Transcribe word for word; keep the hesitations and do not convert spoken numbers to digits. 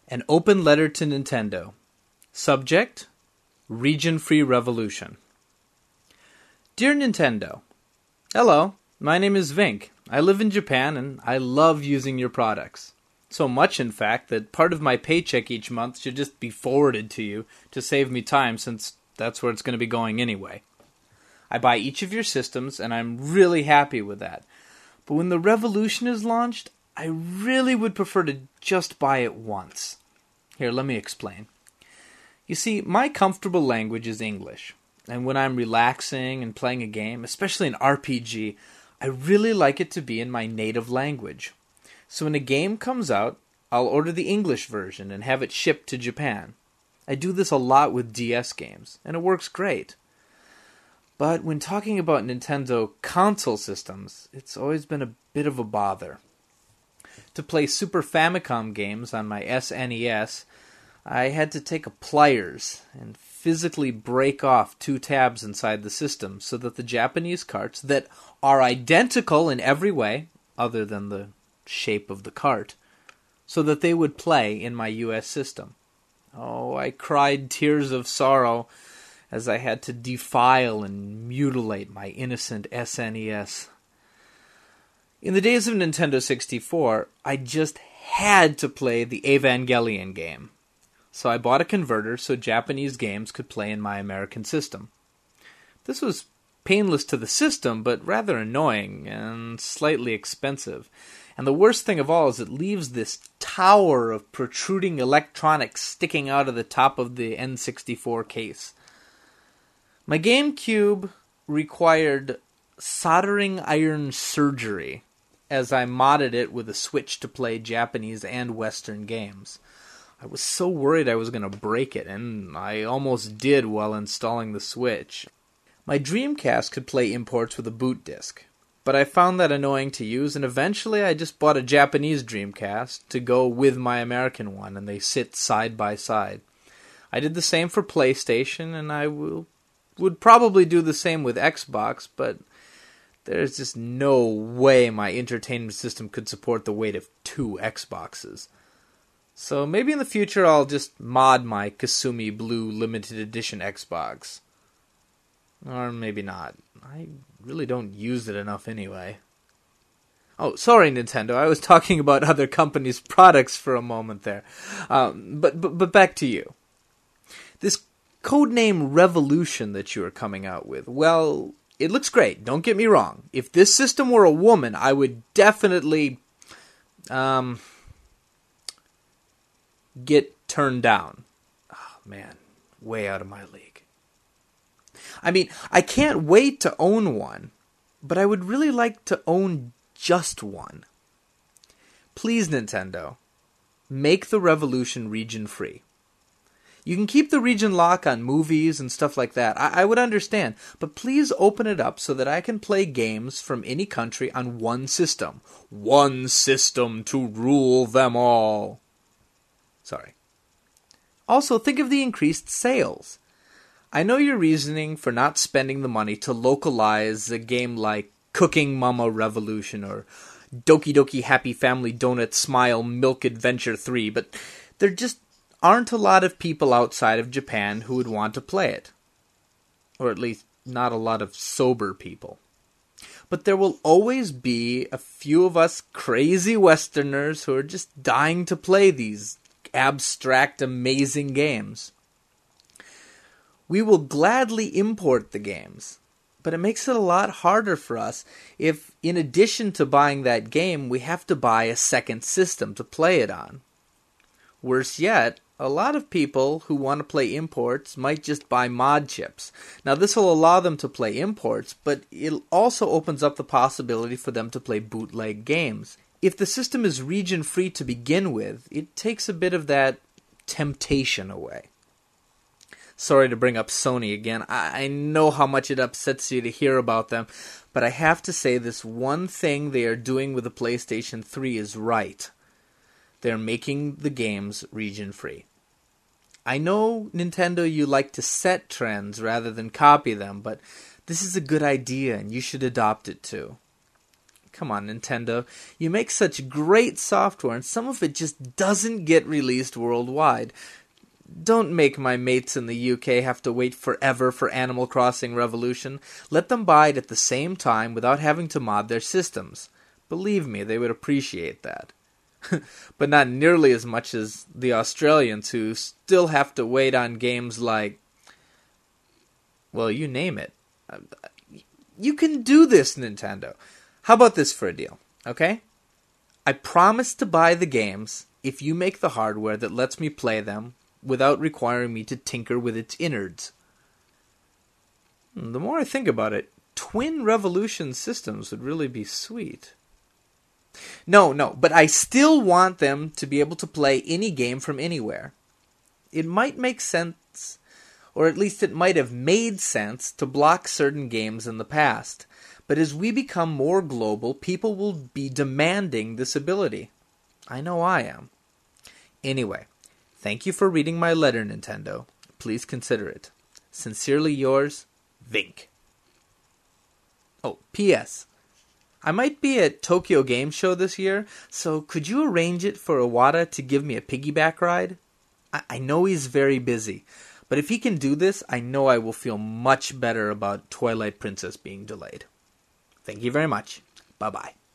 An open letter to Nintendo. Subject: Region-Free Revolution. Dear Nintendo, hello, my name is Vink. I live in Japan and I love using your products. So much, in fact, that part of my paycheck each month should just be forwarded to you to save me time, since that's where it's going to be going anyway. I buy each of your systems and I'm really happy with that. But when the Revolution is launched, I really would prefer to just buy it once. Here, let me explain. You see, my comfortable language is English, and when I'm relaxing and playing a game, especially an R P G, I really like it to be in my native language. So when a game comes out, I'll order the English version and have it shipped to Japan. I do this a lot with D S games, and it works great. But when talking about Nintendo console systems, it's always been a bit of a bother. To play Super Famicom games on my S N E S, I had to take a pliers and physically break off two tabs inside the system so that the Japanese carts, that are identical in every way, other than the shape of the cart, so that they would play in my U S system. Oh, I cried tears of sorrow as I had to defile and mutilate my innocent S N E S. In the days of Nintendo sixty-four, I just had to play the Evangelion game. So I bought a converter so Japanese games could play in my American system. This was painless to the system, but rather annoying and slightly expensive. And the worst thing of all is it leaves this tower of protruding electronics sticking out of the top of the N sixty-four case. My GameCube required soldering iron surgery, as I modded it with a Switch to play Japanese and Western games. I was so worried I was going to break it, and I almost did while installing the Switch. My Dreamcast could play imports with a boot disc, but I found that annoying to use, and eventually I just bought a Japanese Dreamcast to go with my American one, and they sit side by side. I did the same for PlayStation, and I will, would probably do the same with Xbox, but there's just no way my entertainment system could support the weight of two Xboxes. So maybe in the future I'll just mod my Kasumi Blue Limited Edition Xbox. Or maybe not. I really don't use it enough anyway. Oh, sorry Nintendo, I was talking about other companies' products for a moment there. Um, but, but, but back to you. This codename Revolution that you are coming out with, well, it looks great, don't get me wrong. If this system were a woman, I would definitely um, get turned down. Oh, man, way out of my league. I mean, I can't wait to own one, but I would really like to own just one. Please, Nintendo, make the Revolution region-free. You can keep the region lock on movies and stuff like that. I, I would understand. But please open it up so that I can play games from any country on one system. One system to rule them all. Sorry. Also, think of the increased sales. I know your reasoning for not spending the money to localize a game like Cooking Mama Revolution or Doki Doki Happy Family Donut Smile Milk Adventure three, but they're just aren't a lot of people outside of Japan who would want to play it. Or at least, not a lot of sober people. But there will always be a few of us crazy Westerners who are just dying to play these abstract, amazing games. We will gladly import the games, but it makes it a lot harder for us if, in addition to buying that game, we have to buy a second system to play it on. Worse yet, a lot of people who want to play imports might just buy mod chips. Now, this will allow them to play imports, but it also opens up the possibility for them to play bootleg games. If the system is region-free to begin with, it takes a bit of that temptation away. Sorry to bring up Sony again. I know how much it upsets you to hear about them, but I have to say this one thing they are doing with the PlayStation three is right. They're making the games region-free. I know, Nintendo, you like to set trends rather than copy them, but this is a good idea and you should adopt it too. Come on, Nintendo. You make such great software, and some of it just doesn't get released worldwide. Don't make my mates in the U K have to wait forever for Animal Crossing Revolution. Let them buy it at the same time without having to mod their systems. Believe me, they would appreciate that. But not nearly as much as the Australians, who still have to wait on games like... well, you name it. You can do this, Nintendo. How about this for a deal, okay? I promise to buy the games if you make the hardware that lets me play them without requiring me to tinker with its innards. The more I think about it, Twin Revolution systems would really be sweet. No, no, but I still want them to be able to play any game from anywhere. It might make sense, or at least it might have made sense, to block certain games in the past. But as we become more global, people will be demanding this ability. I know I am. Anyway, thank you for reading my letter, Nintendo. Please consider it. Sincerely yours, Vink. Oh, P S I might be at Tokyo Game Show this year, so could you arrange it for Iwata to give me a piggyback ride? I, I know he's very busy, but if he can do this, I know I will feel much better about Twilight Princess being delayed. Thank you very much. Bye-bye.